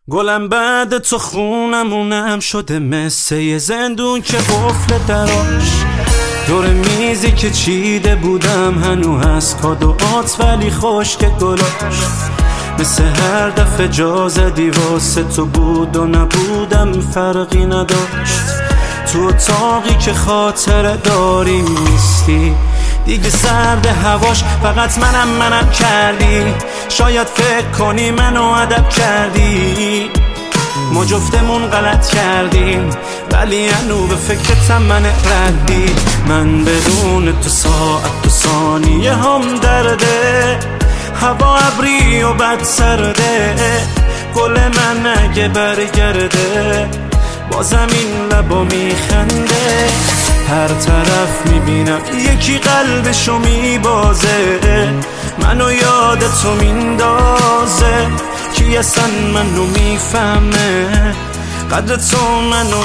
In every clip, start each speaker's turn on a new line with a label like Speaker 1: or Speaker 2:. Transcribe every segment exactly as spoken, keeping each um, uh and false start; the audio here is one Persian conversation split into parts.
Speaker 1: گلم بعد تو خونمونم شده مثل یه زندون که قفل دراش دور میزی که چیده بودم هنو هست کادوات ولی خشک گلاش مثل هر دفعه جا زدی واسه تو بود و نبودم فرقی نداشت تو اتاقی که خاطره داری نیستی دیگه سرد هواش فقط منم منم کردی شاید فکر کنی منو ادب کردی ما جفتمون غلط کردیم ولی هنو به فکرتم من ردی من بدون تو ساعت تو ثانیه هم درده هوا ابری و بد سرده گل من اگه برگرده بازم این لبا میخنده هر طرف میبینم یکی قلبشو میبازه منو یاد تو میندازه کی اصلا منو میفهمه قدر تو منو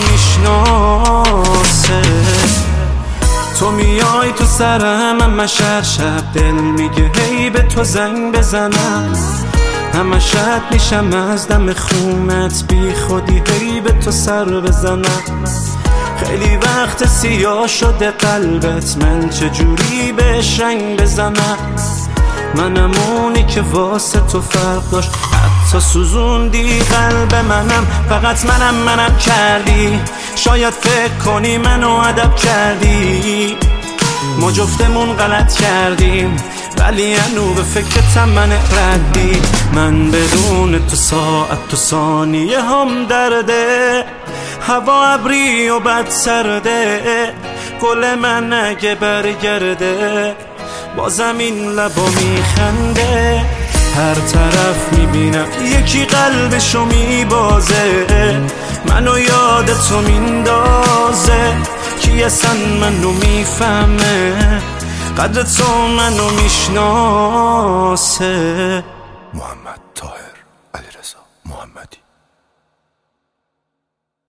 Speaker 1: میشناسه تو میای تو سرم همش هر شب دل میگه هی به تو زنگ بزنم همه شب میشم از دم خونت بی خودی هی به تو سر بزنم خیلی وقت سیاه شده قلبت من چجوری بهش رنگ بزنم منم اونی که واسه تو فرق داشت حتی سوزوندی قلب منم فقط منم منم کردی شاید فکر کنی منو ادب کردی ما جفتمون غلط کردیم ولی هنو به فکرتم من ردی من بدون تو ساعت تو ثانیه هم درده هوا ابری و بد سرده گل من اگه برگرده بازم این لبا میخنده هر طرف میبینم یکی قلبشو میبازه منو یاد تو میندازه کی اصلا منو میفهمه قدر تو منو میشناسه. محمد